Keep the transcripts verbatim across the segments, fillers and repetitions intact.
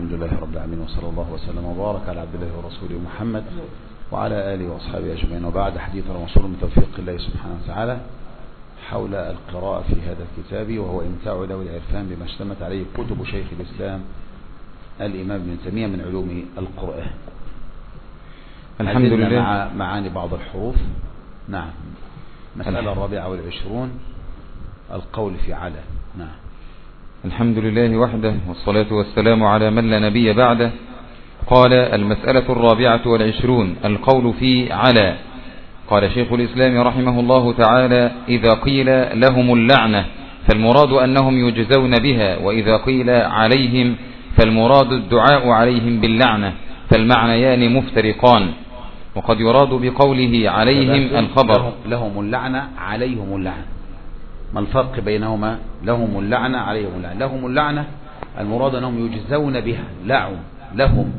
الحمد لله رب العالمين، وصلى الله وسلم وبارك على عبد الله ورسوله محمد وعلى آله وأصحابه أجمعين. وبعد، حديثنا موصول من توفيق الله سبحانه وتعالى حول القراءة في هذا الكتاب، وهو إمتاع ذوي العرفان بما اشتمت عليه كتب شيخ الإسلام الإمام ابن تيمية من علوم القرآن. الحمد لله. مع معاني بعض الحروف. نعم. مسألة الرابعة والعشرون، القول في على. نعم. الحمد لله وحده، والصلاة والسلام على من لا نبي بعده. قال: المسألة الرابعة والعشرون، القول في على. قال شيخ الإسلام رحمه الله تعالى: إذا قيل لهم اللعنة فالمراد أنهم يجزون بها، وإذا قيل عليهم فالمراد الدعاء عليهم باللعنة، فالمعنيان مفترقان. وقد يراد بقوله عليهم الخبر. لهم اللعنة عليهم اللعنة، ما الفرق بينهما؟ لهم اللعنة عليهم اللعنة. لهم اللعنة المراد أنهم يجزون بها، لعن لهم،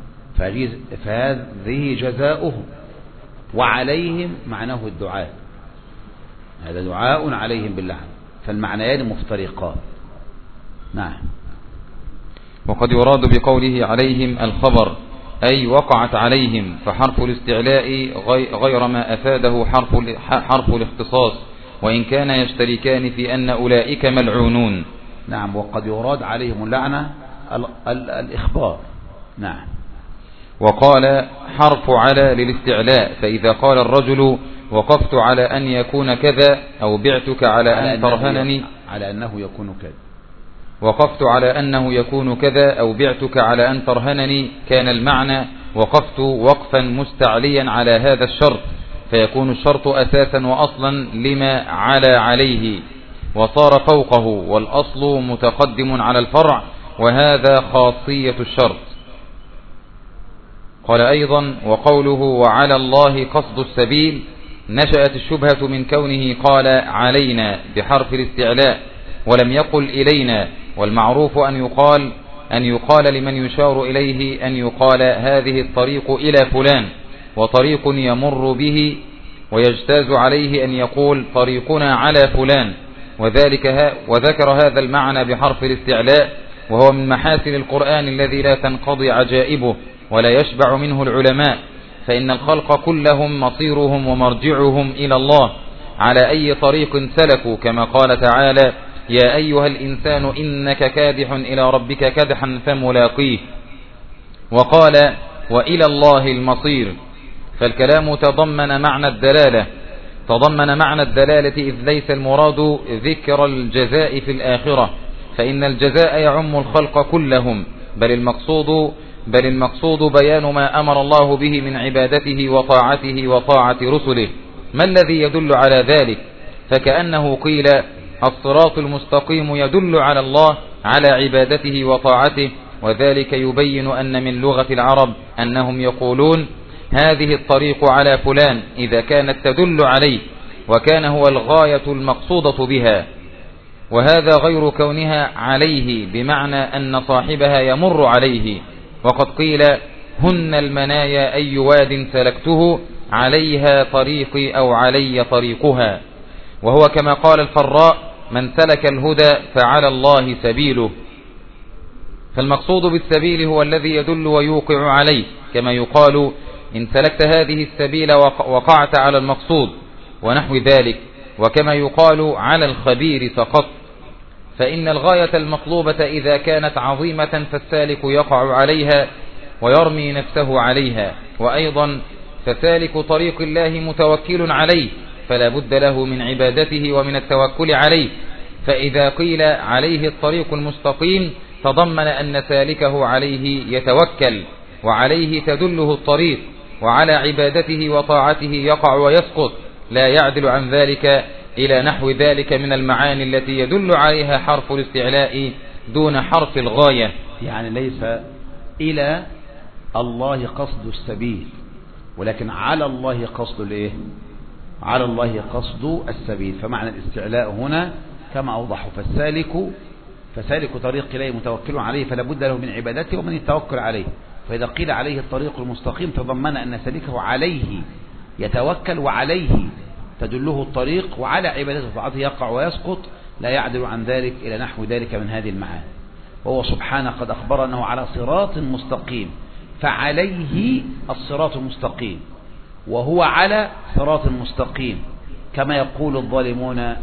فهذه جزاؤهم، وعليهم معناه الدعاء، هذا دعاء عليهم باللعنة، فالمعنيان مفترقان. نعم. وقد يراد بقوله عليهم الخبر أي وقعت عليهم، فحرف الاستعلاء غير ما أفاده حرف حرف الاختصاص، وإن كان يشتركان في أن أولئك ملعونون. نعم. وقد يراد عليهم اللعنة ال ال الإخبار. نعم. وقال حرف على للاستعلاء، فإذا قال الرجل وقفت على أن يكون كذا أو بعتك على, على أن ترهنني، على أنه يكون كذا، وقفت على أنه يكون كذا أو بعتك على أن ترهنني، كان المعنى وقفت وقفا مستعليا على هذا الشرط، فيكون الشرط أساسا وأصلا لما على عليه، وصار فوقه، والأصل متقدم على الفرع، وهذا خاصية الشرط. قال أيضا: وقوله وعلى الله قصد السبيل، نشأت الشبهة من كونه قال علينا بحرف الاستعلاء ولم يقل إلينا، والمعروف أن يقال أن يقال لمن يشار إليه أن يقال هذه الطريق إلى فلان، وطريق يمر به، ويجتاز عليه أن يقول طريقنا على فلان، وذلك ها وذكر هذا المعنى بحرف الاستعلاء، وهو من محاسن القرآن الذي لا تنقضي عجائبه ولا يشبع منه العلماء، فإن الخلق كلهم مصيرهم ومرجعهم إلى الله على أي طريق سلكوا، كما قال تعالى: يا أيها الإنسان إنك كادح إلى ربك كدحا فملاقيه. وقال: وإلى الله المصير. فالكلام تضمن معنى الدلالة تضمن معنى الدلالة إذ ليس المراد ذكر الجزاء في الآخرة، فإن الجزاء يعم الخلق كلهم، بل المقصود بل المقصود بيان ما أمر الله به من عبادته وطاعته وطاعة رسله. ما الذي يدل على ذلك؟ فكأنه قيل: الصراط المستقيم يدل على الله على عبادته وطاعته، وذلك يبين أن من لغة العرب أنهم يقولون هذه الطريق على فلان إذا كانت تدل عليه، وكان هو الغاية المقصودة بها، وهذا غير كونها عليه بمعنى أن صاحبها يمر عليه. وقد قيل: هن المنايا أي واد سلكته عليها طريقي أو علي طريقها، وهو كما قال الفراء: من سلك الهدى فعلى الله سبيله. فالمقصود بالسبيل هو الذي يدل ويوقع عليه، كما يقال: إن سلكت هذه السبيل وقعت على المقصود، ونحو ذلك. وكما يقال: على الخبير سقط. فإن الغاية المطلوبة إذا كانت عظيمة فالسالك يقع عليها ويرمي نفسه عليها، وأيضا فسالك طريق الله متوكل عليه، فلا بد له من عبادته ومن التوكل عليه. فإذا قيل عليه الطريق المستقيم تضمن أن سالكه عليه يتوكل، وعليه تدله الطريق، وعلى عبادته وطاعته يقع ويسقط، لا يعدل عن ذلك إلى نحو ذلك من المعاني التي يدل عليها حرف الاستعلاء دون حرف الغاية. يعني ليس إلى الله قصد السبيل، ولكن على الله قصد الايه؟ على الله قصد السبيل. فمعنى الاستعلاء هنا كما أوضح: فالسالك فسالك طريق إليه متوكل عليه، فلا بد له من عبادته ومن التوكل عليه. فإذا قيل عليه الطريق المستقيم تضمن أن سالكه عليه يتوكل، وعليه تدله الطريق، وعلى عبادته وطاعته يقع ويسقط، لا يعدل عن ذلك إلى نحو ذلك من هذه المعاني. وهو سبحانه قد أخبر أنه على صراط مستقيم، فعليه الصراط المستقيم وهو على صراط مستقيم، كما يقول الظالمون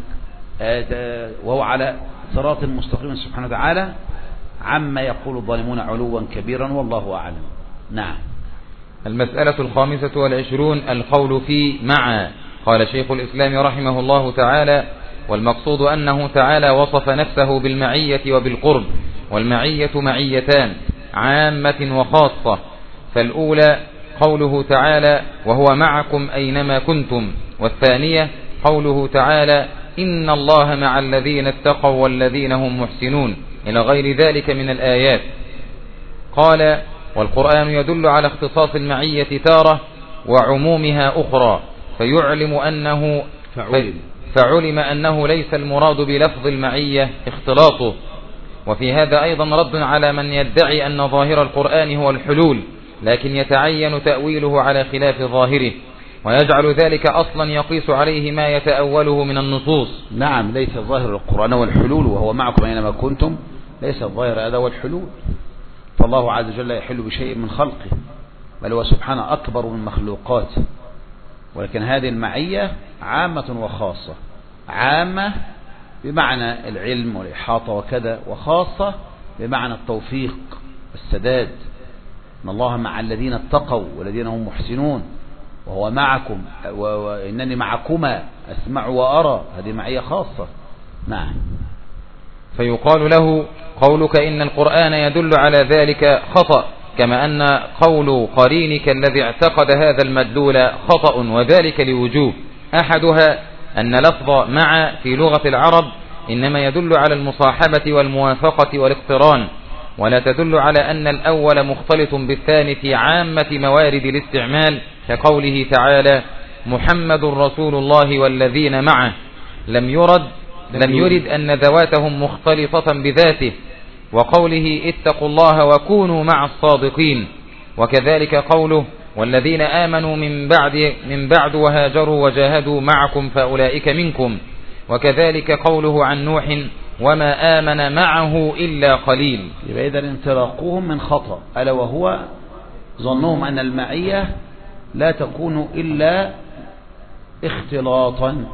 وهو على صراط مستقيم سبحانه وتعالى عما يقول الظالمون علوا كبيرا، والله أعلم. نعم. المسألة الخامسة والعشرون القول في مع. قال شيخ الإسلام رحمه الله تعالى: والمقصود أنه تعالى وصف نفسه بالمعية وبالقرب، والمعية معيتان عامة وخاصة، فالأولى قوله تعالى: وهو معكم أينما كنتم، والثانية قوله تعالى: إن الله مع الذين اتقوا والذين هم محسنون، إلى غير ذلك من الآيات. قال: والقرآن يدل على اختصاص المعية تارة وعمومها أخرى، فيعلم أنه فعلم. فعلم أنه ليس المراد بلفظ المعية اختلاطه. وفي هذا أيضا رد على من يدعي أن ظاهر القرآن هو الحلول، لكن يتعين تأويله على خلاف ظاهره، ويجعل ذلك أصلا يقيس عليه ما يتأوله من النصوص. نعم، ليس ظاهر القرآن هو الحلول، وهو معكم أينما كنتم، ليس الظاهر هذا هو الحلول، فالله عز وجل يحل بشيء من خلقه، بل هو سبحانه أكبر من مخلوقاته. ولكن هذه المعية عامة وخاصة، عامة بمعنى العلم والإحاطة وكذا، وخاصة بمعنى التوفيق السداد، إن الله مع الذين اتقوا والذين هم محسنون، وهو معكم وإنني معكما أسمع وأرى، هذه معية خاصة. نعم. فيقال له: قولك إن القرآن يدل على ذلك خطأ، كما أن قول قرينك الذي اعتقد هذا المدلول خطأ، وذلك لوجوه: أحدها أن لفظ مع في لغة العرب إنما يدل على المصاحبة والموافقة والاقتران، ولا تدل على أن الأول مختلط بالثاني في عامة موارد الاستعمال، كقوله تعالى: محمد رسول الله والذين معه، لم يرد لم يرد أن ذواتهم مختلطة بذاته، وقوله اتقوا الله وكونوا مع الصادقين، وكذلك قوله: والذين آمنوا من بعد من بعد وهاجروا وجاهدوا معكم فأولئك منكم، وكذلك قوله عن نوح: وما آمن معه إلا قليل. يبقى إذن انطلاقهم من خطأ، ألا وهو ظنهم أن المعية لا تكون إلا اختلاطا،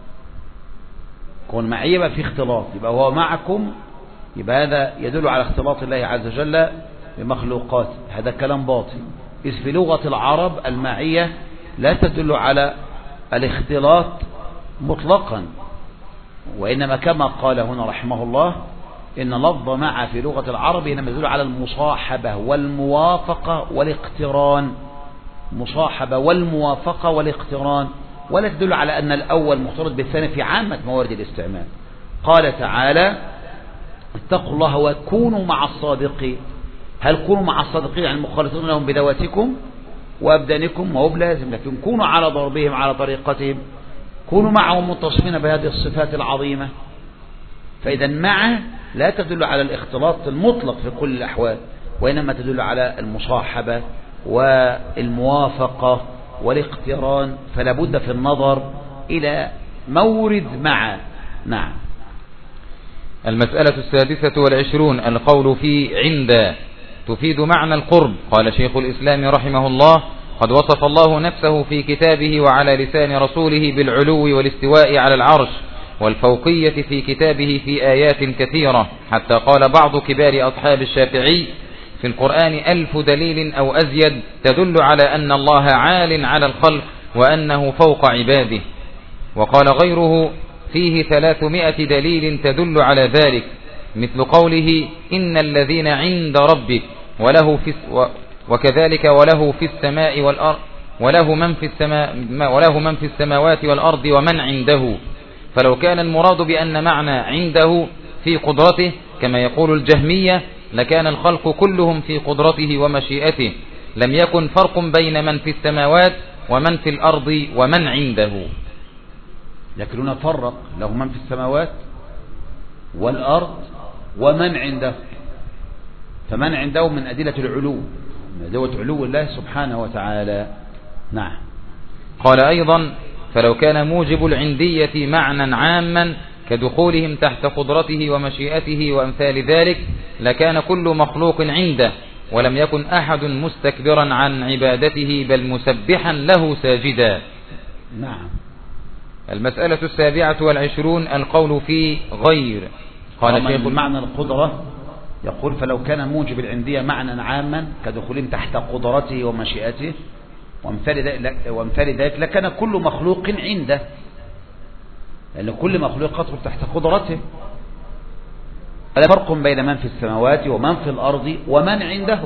كون معية يبقى في اختلاط، يبقى هو معكم، يبقى هذا يدل على اختلاط الله عز وجل بمخلوقاته، هذا كلام باطل، إذ في لغة العرب المعية لا تدل على الاختلاط مطلقا، وإنما كما قال هنا رحمه الله إن لفظ مع في لغة العرب إنما يدل على المصاحبة والموافقة والاقتران، مصاحبة والموافقة والاقتران، ولا تدل على أن الأول مختلط بالثاني في عامة موارد الاستعمال. قال تعالى: اتقوا الله وكونوا مع الصادقين، هل كونوا مع الصادقين يعني مخالطون لهم بذواتكم وأبدانكم؟ وهو بلازم، لكن كونوا على ضربهم على طريقتهم، كونوا معهم متصفين بهذه الصفات العظيمة. فإذا مع لا تدل على الاختلاط المطلق في كل الأحوال، وإنما تدل على المصاحبة والموافقة والاقتران، فلا بد في النظر إلى مورد مع. نعم. المسألة السادسة والعشرون القول في عند، تفيد معنى القرب. قال شيخ الإسلام رحمه الله: قد وصف الله نفسه في كتابه وعلى لسان رسوله بالعلو والاستواء على العرش والفوقية في كتابه في آيات كثيرة، حتى قال بعض كبار أصحاب الشافعي: في القرآن ألف دليل أو أزيد تدل على أن الله عال على الخلق وأنه فوق عباده. وقال غيره: فيه ثلاثمائة دليل تدل على ذلك، مثل قوله: إن الذين عند ربك وله في وكذلك وله في السماء والأرض وله من في السماء وله من في السماوات والأرض ومن عنده. فلو كان المراد بأن معنى عنده في قدرته كما يقول الجهمية لكان الخلق كلهم في قدرته ومشيئته، لم يكن فرق بين من في السماوات ومن في الأرض ومن عنده. لكن هنا فرق، له من في السماوات والأرض ومن عنده، فمن عنده من أدلة العلو، من أدلة علو الله سبحانه وتعالى. نعم. قال أيضا: فلو كان موجب العندية معنى عاما كدخولهم تحت قدرته ومشيئته وأمثال ذلك لكان كل مخلوق عنده، ولم يكن أحد مستكبرا عن عبادته بل مسبحا له ساجدا. نعم. المسألة السابعة والعشرون القول في غير. قال شيخ معنى القدرة يقول فلو كان موجب العندية معنى عاما كدخولهم تحت قدرته ومشيئته وامثال ذلك لكان كل مخلوق عنده، لأن كل مخلوق يدخل تحت قدرته. فلا فرق بين من في السماوات ومن في الأرض ومن عنده.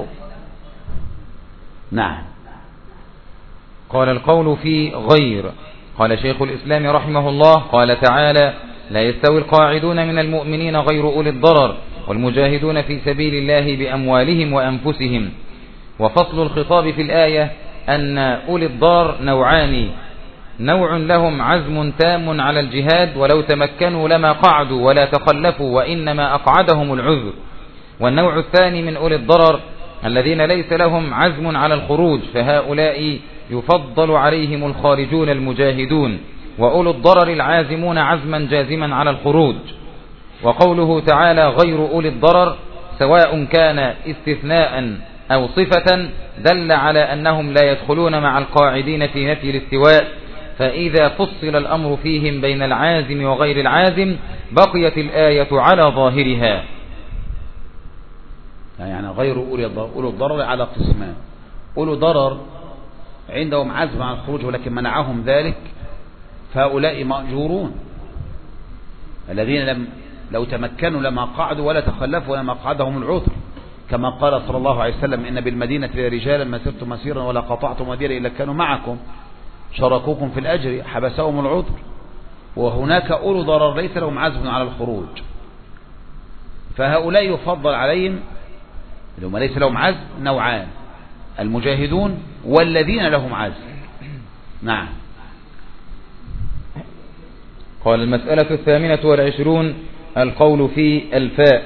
نعم. قال القول في غير. قال شيخ الإسلام رحمه الله قال تعالى: لا يستوي القاعدون من المؤمنين غير أولي الضرر والمجاهدون في سبيل الله بأموالهم وأنفسهم. وفصل الخطاب في الآية أن أولي الضرر نوعان: نوع لهم عزم تام على الجهاد ولو تمكنوا لما قعدوا ولا تخلفوا وإنما أقعدهم العذر، والنوع الثاني من أولي الضرر الذين ليس لهم عزم على الخروج، فهؤلاء يفضل عليهم الخارجون المجاهدون، وأولو الضرر العازمون عزما جازما على الخروج. وقوله تعالى غير أولي الضرر سواء كان استثناء أو صفة دل على أنهم لا يدخلون مع القاعدين في نفي الاستواء، فإذا فصل الأمر فيهم بين العازم وغير العازم بقيت الآية على ظاهرها. يعني غير أولي الضرر، أولو الضرر على قسمان: أولو ضرر عندهم عزم عن الخروج ولكن منعهم ذلك فهؤلاء مأجورون، الذين لم لو تمكنوا لما قعدوا ولا تخلفوا ولما قعدهم العذر، كما قال صلى الله عليه وسلم: إن بالمدينة رجالا ما سرتم مسيرا ولا قطعتم وديرا إلا كانوا معكم شاركوكم في الأجر حبسهم العذر. وهناك أولو ضرر ليس لهم عزم على الخروج، فهؤلاء يفضل عليهم لما ليس لهم عزم نوعان: المجاهدون والذين لهم عزم. نعم. قال المسألة الثامنة والعشرون القول في الفاء.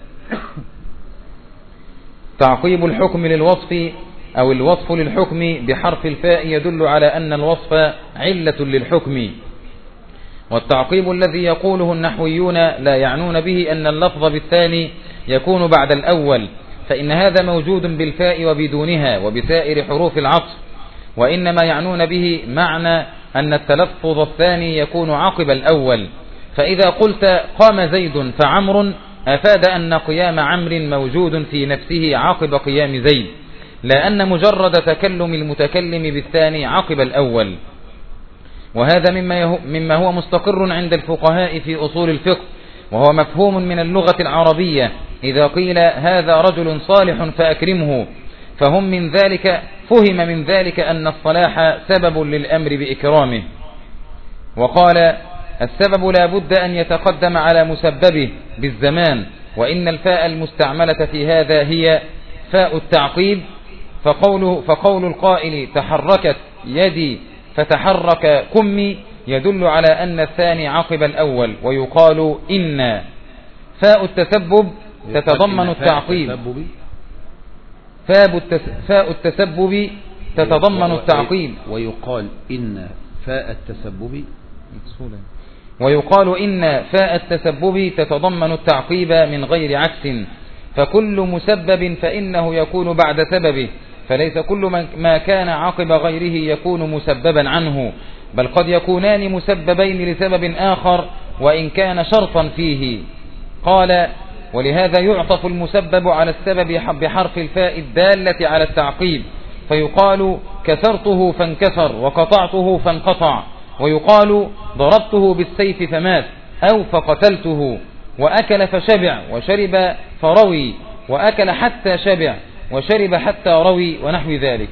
تعقيب الحكم للوصف أو الوصف للحكم بحرف الفاء يدل على أن الوصف علة للحكم، والتعقيب الذي يقوله النحويون لا يعنون به أن اللفظ بالثاني يكون بعد الأول، فإن هذا موجود بالفاء وبدونها وبسائر حروف العطف، وإنما يعنون به معنى أن التلفظ الثاني يكون عقب الأول. فإذا قلت قام زيد فعمر أفاد أن قيام عمر موجود في نفسه عقب قيام زيد، لا أن مجرد تكلم المتكلم بالثاني عقب الأول. وهذا مما مما هو مستقر عند الفقهاء في أصول الفقه، وهو مفهوم من اللغة العربية. إذا قيل هذا رجل صالح فأكرمه، فهم من ذلك فهم من ذلك أن الصلاح سبب للأمر بإكرامه. وقال السبب لا بد أن يتقدم على مسببه بالزمان، وإن الفاء المستعملة في هذا هي فاء التعقيب. فقول, فقول القائل تحركت يدي فتحرك كمي يدل على أن الثاني عقب الأول. ويقال إن فاء التسبب تتضمن التعقيب، فاء التسبب تتضمن التعقيب. ويقال إن فاء التسبب ويقال إن فاء التسبب تتضمن التعقيب من غير عكس، فكل مسبب فإنه يكون بعد سببه، فليس كل ما كان عقب غيره يكون مسببا عنه، بل قد يكونان مسببين لسبب آخر وإن كان شرطا فيه. قال ولهذا يعطف المسبب على السبب بحرف الفاء الدالة على التعقيب، فيقال كسرته فانكسر وقطعته فانقطع، ويقال ضربته بالسيف فمات أو فقتلته، وأكل فشبع وشرب فروي، وأكل حتى شبع وشرب حتى روي، ونحو ذلك.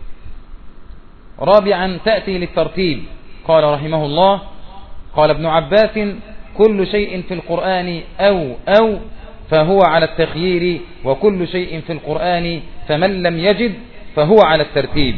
رابعا تأتي للترتيب. قال رحمه الله قال ابن عباس كل شيء في القرآن أو أو فهو على التخيير، وكل شيء في القرآن فمن لم يجد فهو على الترتيب.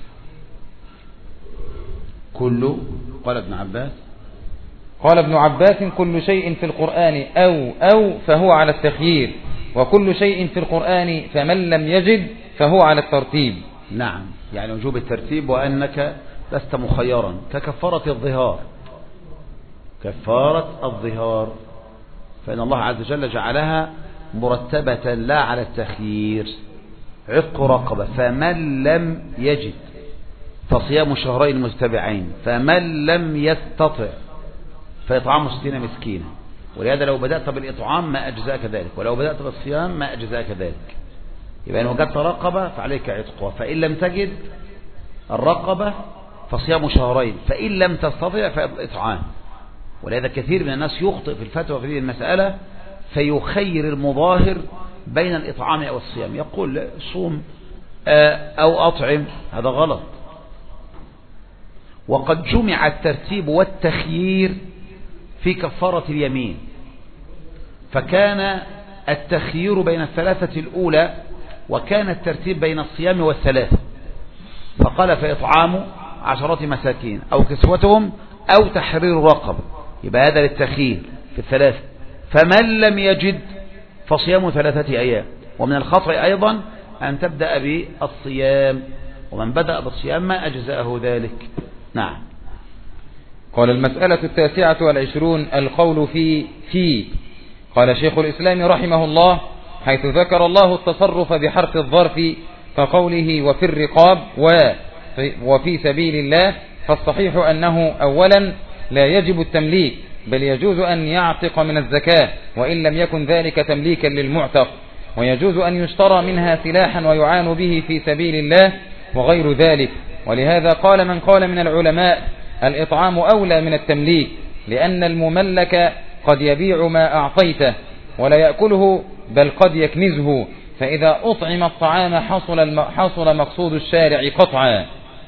كل قال ابن عباس قال ابن عباس كل شيء في القرآن أو أو فهو على التخيير، وكل شيء في القرآن فمن لم يجد فهو على الترتيب. نعم، يعني وجوب الترتيب وأنك لست مخيرا، ككفارة الظهار. كفارة الظهار فإن الله عز وجل جعلها مرتبة لا على التخيير. عتق رقبة، فمن لم يجد فصيام شهرين متتابعين، فمن لم يستطع فإطعام ستين مسكينا. ولهذا لو بدأت بالإطعام ما أجزاك ذلك، ولو بدأت بالصيام ما أجزاك ذلك. يبقى إن وجدت رقبة فعليك عتقها، فإن لم تجد الرقبة فصيام شهرين، فإن لم تستطع فإطعام. ولهذا كثير من الناس يخطئ في الفتوى في هذه المسألة فيخير المظاهر بين الإطعام أو الصيام، يقول صوم أو أطعم، هذا غلط. وقد جمع الترتيب والتخيير في كفارة اليمين، فكان التخيير بين الثلاثة الأولى وكان الترتيب بين الصيام والثلاثة، فقال فإطعام عشرة مساكين أو كسوتهم أو تحرير رقبة، يبقى هذا للتخيير في الثلاثة. فمن لم يجد فصيام ثلاثة أيام. ومن الخطأ أيضا أن تبدأ بالصيام، ومن بدأ بالصيام ما أجزأه ذلك. نعم. قال المسألة التاسعة والعشرون القول في في قال شيخ الإسلام رحمه الله: حيث ذكر الله التصرف بحرف الظرف كقوله وفي الرقاب وفي سبيل الله، فالصحيح أنه أولا لا يجب التمليك، بل يجوز أن يعتق من الزكاة وإن لم يكن ذلك تمليكا للمعتق، ويجوز أن يشترى منها سلاحا ويعان به في سبيل الله وغير ذلك. ولهذا قال من قال من العلماء: الإطعام أولى من التمليك، لأن المملك قد يبيع ما أعطيته ولا يأكله، بل قد يكنزه، فإذا أطعم الطعام حصل, حصل مقصود الشارع قطعا.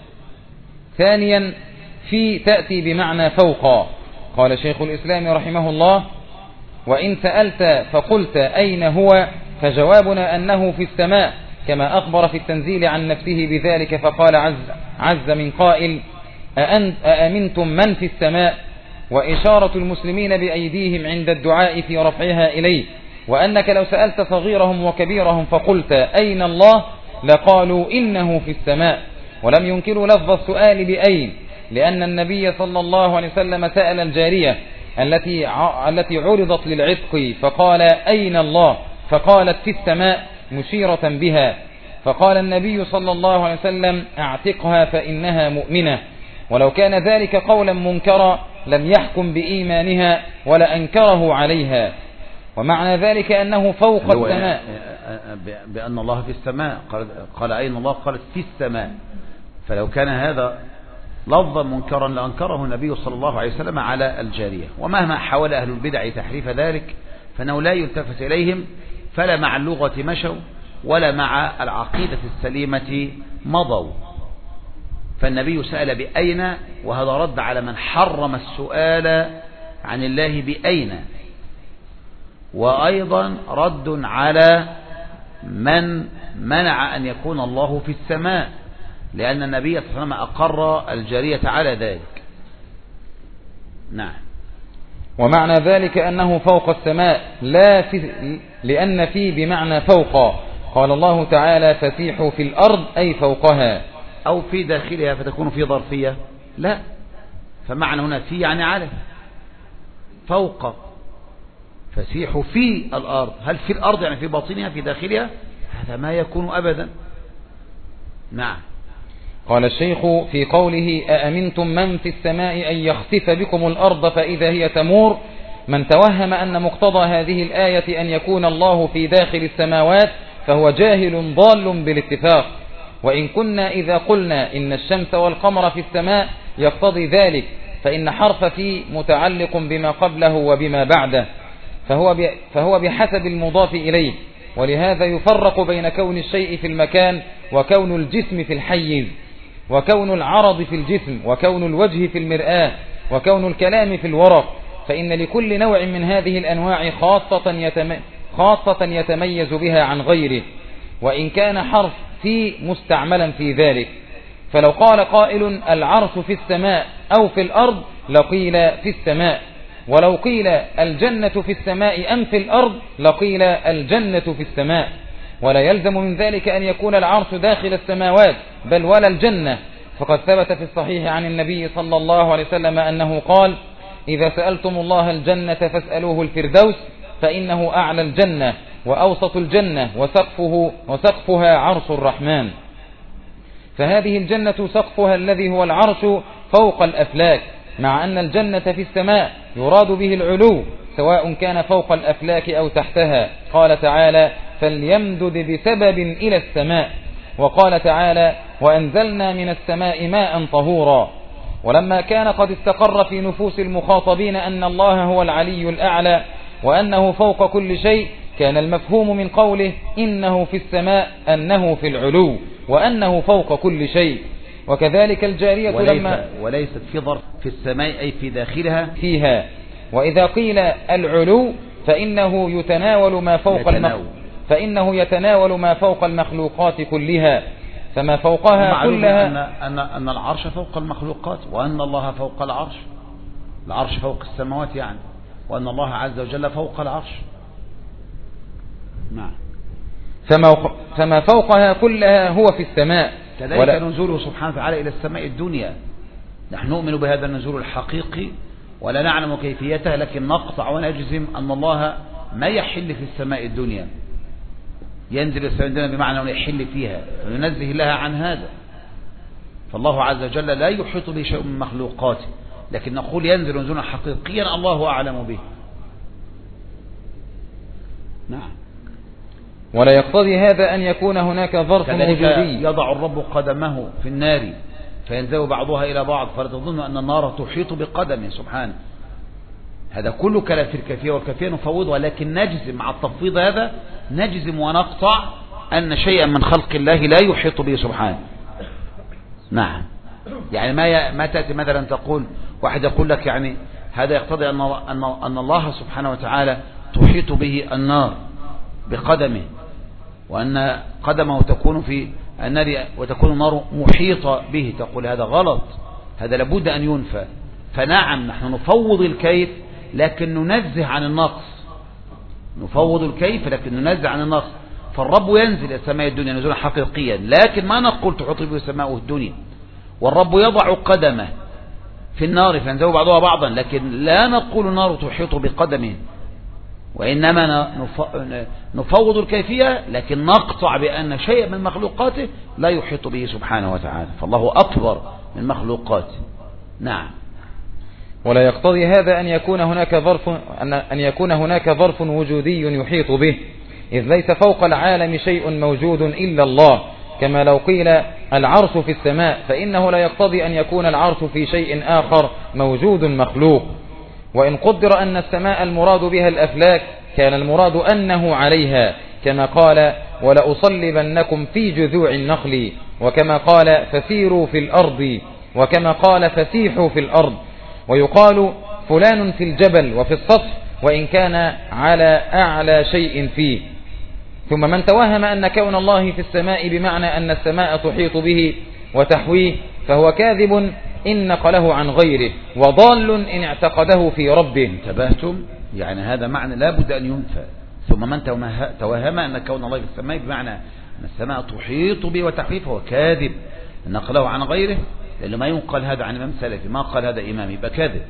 ثانيا في تأتي بمعنى فوق. قال شيخ الإسلام رحمه الله: وإن سألت فقلت أين هو، فجوابنا أنه في السماء، كما أخبر في التنزيل عن نفسه بذلك، فقال عز, عز من قائل: أأمنتم من في السماء، وإشارة المسلمين بأيديهم عند الدعاء في رفعها إليه. وأنك لو سألت صغيرهم وكبيرهم فقلت أين الله، لقالوا إنه في السماء، ولم ينكروا لفظ السؤال بأين، لأن النبي صلى الله عليه وسلم سأل الجارية التي التي عرضت للعتق فقال أين الله، فقالت في السماء مشيرة بها، فقال النبي صلى الله عليه وسلم اعتقها فإنها مؤمنة. ولو كان ذلك قولا منكرا لم يحكم بإيمانها ولا أنكره عليها. ومعنى ذلك أنه فوق السماء، بأن الله في السماء، قال, قال أين الله، قالت في السماء. فلو كان هذا لفظا منكرا لأنكره النبي صلى الله عليه وسلم على الجارية. ومهما حاول أهل البدع تحريف ذلك فإنه لا يلتفت إليهم، فلا مع اللغة مشوا ولا مع العقيدة السليمة مضوا. فالنبي سأل بأين، وهذا رد على من حرم السؤال عن الله بأين، وأيضا رد على من منع أن يكون الله في السماء، لأن النبي صلى الله عليه وسلم أقر الجارية على ذلك. نعم. ومعنى ذلك أنه فوق السماء، لا في لأن في بمعنى فوق. قال الله تعالى: فسيحوا في الأرض، أي فوقها، أو في داخلها فتكون في ظرفية، لا، فمعنى هنا في يعني على، فوق، فسيحوا في الأرض. هل في الأرض يعني في باطنها في داخلها؟ هذا ما يكون أبدا. نعم. قال الشيخ في قوله أأمنتم من في السماء أن يخسف بكم الأرض فإذا هي تمور: من توهم أن مقتضى هذه الآية أن يكون الله في داخل السماوات فهو جاهل ضال بالاتفاق. وإن كنا إذا قلنا إن الشمس والقمر في السماء يقتضي ذلك، فإن حرف في متعلق بما قبله وبما بعده، فهو فهو بحسب المضاف إليه. ولهذا يفرق بين كون الشيء في المكان وكون الجسم في الحيز، وكون العرض في الجسم، وكون الوجه في المرآة، وكون الكلام في الورق. فإن لكل نوع من هذه الأنواع خاصة يتم... خاصة يتميز بها عن غيره، وإن كان حرف في مستعملا في ذلك. فلو قال قائل العرش في السماء أو في الأرض لقيل في السماء، ولو قيل الجنة في السماء أم في الأرض لقيل الجنة في السماء. ولا يلزم من ذلك أن يكون العرش داخل السماوات، بل ولا الجنة، فقد ثبت في الصحيح عن النبي صلى الله عليه وسلم أنه قال: إذا سألتم الله الجنة فاسألوه الفردوس، فإنه أعلى الجنة، وأوسط الجنة وسقفه وسقفها عرش الرحمن. فهذه الجنة سقفها الذي هو العرش فوق الأفلاك، مع أن الجنة في السماء يراد به العلو سواء كان فوق الأفلاك أو تحتها. قال تعالى: فليمدد بسبب إلى السماء. وقال تعالى: وأنزلنا من السماء ماء طهورا. ولما كان قد استقر في نفوس المخاطبين أن الله هو العلي الأعلى وأنه فوق كل شيء، كان المفهوم من قوله إنه في السماء أنه في العلو وأنه فوق كل شيء. وكذلك الجارية وليس لما وليست في ظرف في السماء أي في داخلها فيها. وإذا قيل العلو فإنه يتناول ما فوق المخلوق فإنه يتناول ما فوق المخلوقات كلها، فما فوقها كلها. أن, أن, أن العرش فوق المخلوقات، وأن الله فوق العرش، العرش فوق السماوات يعني، وأن الله عز وجل فوق العرش. نعم. فما, فما فوقها كلها هو في السماء. كذلك ولا نزوله سبحانه وتعالى إلى السماء الدنيا، نحن نؤمن بهذا النزول الحقيقي ولا نعلم كيفيته، لكن نقطع ونجزم أن الله ما يحل في السماء الدنيا، ينزل السماء الدنيا بمعنى أنه يحل فيها، فننزه لها عن هذا. فالله عز وجل لا يحيط به شيء من مخلوقاته، لكن نقول ينزل نزولا حقيقيا الله أعلم به. نعم. ولا يقتضي هذا أن يكون هناك ظرف وجودي. يضع الرب قدمه في النار فينزل بعضها إلى بعض، فلا تظن أن النار تحيط بقدمه سبحانه. هذا كله كلام في الكيفية، والكيفية نفوضها، لكن نجزم مع التفويض هذا، نجزم ونقطع أن شيئا من خلق الله لا يحيط به سبحانه. نعم. يعني ما ما تأتي مثلا تقول واحد يقول لك يعني هذا يقتضي أن أن أن الله سبحانه وتعالى تحيط به النار بقدمه، وأن قدمه تكون في النار وتكون النار محيطة به. تقول هذا غلط، هذا لابد أن ينفى. فنعم نحن نفوض الكيف لكن ننزه عن النقص، نفوض الكيف لكن ننزه عن النقص. فالرب ينزل إلى السماء الدنيا نزولا حقيقيا، لكن ما نقول تحيط به سماء الدنيا. والرب يضع قدمه في النار فينزل بعضها بعضا، لكن لا نقول النار تحيط بقدمه، وإنما نفوض الكيفية لكن نقطع بأن شيء من مخلوقاته لا يحيط به سبحانه وتعالى، فالله أكبر من مخلوقاته. نعم. ولا يقتضي هذا أن يكون هناك ظرف أن أن يكون هناك ظرف وجودي يحيط به، إذ ليس فوق العالم شيء موجود إلا الله. كما لو قيل العرش في السماء، فإنه لا يقتضي أن يكون العرش في شيء آخر موجود مخلوق. وإن قدر أن السماء المراد بها الأفلاك، كان المراد أنه عليها، كما قال: ولأصلبنكم في جذوع النخل، وكما قال: فسيروا في الأرض، وكما قال: فسيحوا في الأرض. ويقال فلان في الجبل وفي السطح، وإن كان على أعلى شيء فيه. ثم من توهم أن كون الله في السماء بمعنى أن السماء تحيط به وتحويه، فهو كاذب إن نقله عن غيره، وضال إن اعتقده في ربه. انتبهتم؟ يعني هذا معنى لا بد أن ينفى. ثم من توهم أن كون الله في السماء بمعنى أن السماء تحيط به وتحويه، فهو كاذب إن نقله عن غيره، لأنه ما ينقل هذا عن إمام سلفي، ما قال هذا إمام، يبقى كاذب.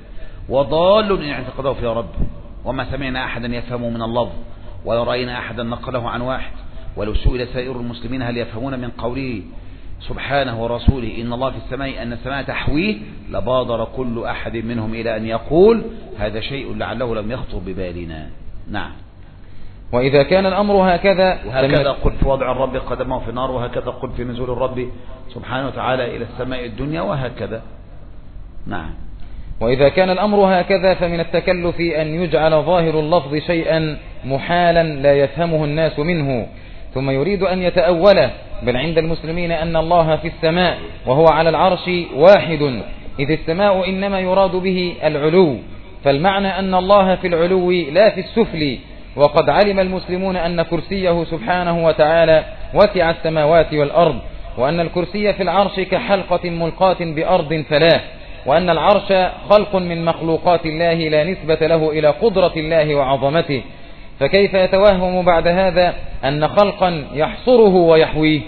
وضال إن اعتقده في ربه، وما سمعنا أحدا يفهم من اللفظ، ولا رأينا أحدا نقله عن واحد. ولو سئل سائر المسلمين هل يفهمون من قوله سبحانه ورسوله إن الله في السماء أن السماء تحويه، لبادر كل أحد منهم إلى أن يقول هذا شيء لعله لم يخطر ببالنا. نعم. وإذا كان الأمر هكذا، وهكذا قل في وضع الرب قدمه في النار، وهكذا قل في نزول الرب سبحانه وتعالى إلى السماء الدنيا، وهكذا. نعم. وإذا كان الأمر هكذا، فمن التكلف أن يجعل ظاهر اللفظ شيئا محالا لا يفهمه الناس منه، ثم يريد أن يتأوله. بل عند المسلمين أن الله في السماء وهو على العرش واحد، إذ السماء إنما يراد به العلو، فالمعنى أن الله في العلو لا في السفل. وقد علم المسلمون أن كرسيه سبحانه وتعالى وسع السماوات والأرض، وأن الكرسي في العرش كحلقة ملقاة بأرض فلاه، وأن العرش خلق من مخلوقات الله لا نسبة له إلى قدرة الله وعظمته. فكيف يتوهم بعد هذا أن خلقا يحصره ويحويه؟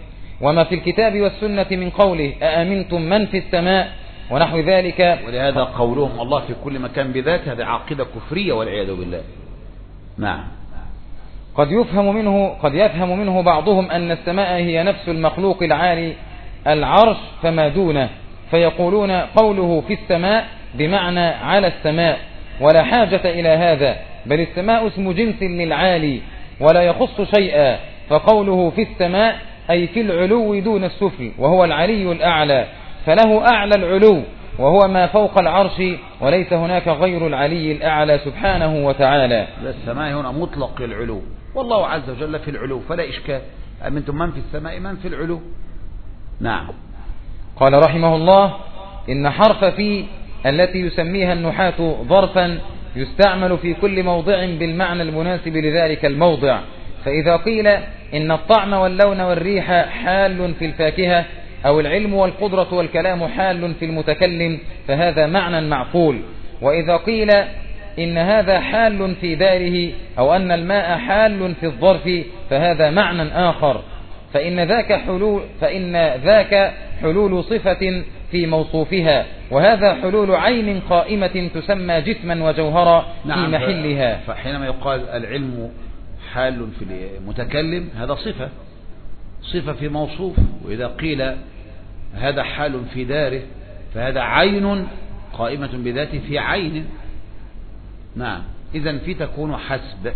وما في الكتاب والسنة من قوله أأمنتم من في السماء ونحو ذلك. ولهذا قولهم الله في كل مكان بذات، هذا عقيدة كفرية والعياذ بالله. نعم. قد يفهم منه قد يفهم منه بعضهم أن السماء هي نفس المخلوق العالي العرش فما دونه، فيقولون قوله في السماء بمعنى على السماء، ولا حاجة إلى هذا، بل السماء اسم جنس للعالي ولا يخص شيئا، فقوله في السماء أي في العلو دون السفل، وهو العلي الأعلى، فله أعلى العلو وهو ما فوق العرش، وليس هناك غير العلي الأعلى سبحانه وتعالى. السماء هنا مطلق العلو، والله عز وجل في العلو فلا إشكال، أمنتم من في السماء من في العلو. نعم. قال رحمه الله: إن حرف في التي يسميها النحاة ظرفا يستعمل في كل موضع بالمعنى المناسب لذلك الموضع، فإذا قيل إن الطعم واللون والريح حال في الفاكهة، أو العلم والقدرة والكلام حال في المتكلم، فهذا معنى معقول. وإذا قيل إن هذا حال في داره، أو أن الماء حال في الظرف، فهذا معنى آخر، فإن ذاك حلول, فإن ذاك حلول صفة في موصوفها، وهذا حلول عين قائمة تسمى جسما وجوهرا في نعم محلها. فحينما يقال العلم حال في المتكلم هذا صفة صفة في موصوف، وإذا قيل هذا حال في داره فهذا عين قائمة بذاته في عين. نعم. إذن في تكون حسب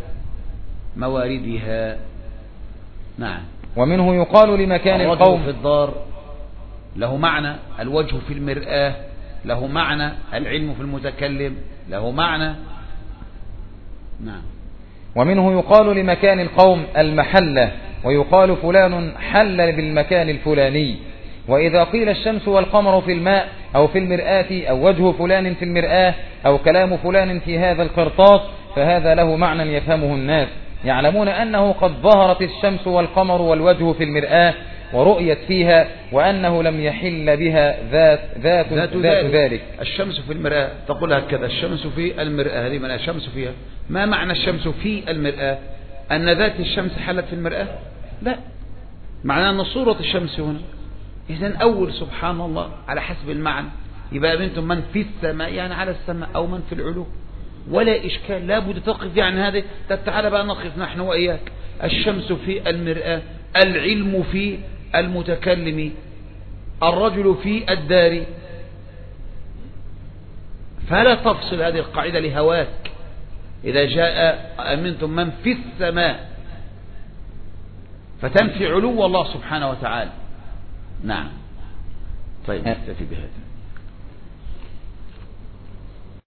مواردها. نعم. ومنه يقال لمكان القوم في الدار له معنى، الوجه في المرآة له معنى، العلم في المتكلم له معنى. نعم. ومنه يقال لمكان القوم المحلة، ويقال فلان حل بالمكان الفلاني. وإذا قيل الشمس والقمر في الماء أو في المرآة، أو وجه فلان في المرآة، أو كلام فلان في هذا القرطاس، فهذا له معنى يفهمه الناس، يعلمون أنه قد ظهرت الشمس والقمر والوجه في المرآة ورؤيت فيها، وأنه لم يحل بها ذات, ذات, ذات, ذات ذلك. ذلك الشمس في المرآة تقول هكذا: الشمس في المرآة، هذه من الشمس فيها. ما معنى الشمس في المرآة؟ أن ذات الشمس حلت في المرآة؟ لا، معنى أن صورة الشمس هنا. إذن أول سبحان الله على حسب المعنى، يبقى أنتم من في السماء يعني على السماء، أو من في العلو، ولا إشكال، لا بد تقف يعني هذه. تعال بقى نقف نحن وإياك: الشمس في المرآة، العلم في المتكلم، الرجل في الدار. فلا تفصل هذه القاعدة لهواك. إذا جاء أمنتم من في السماء فتنفي علو الله سبحانه وتعالى. نعم. طيب نكتفي بهذا.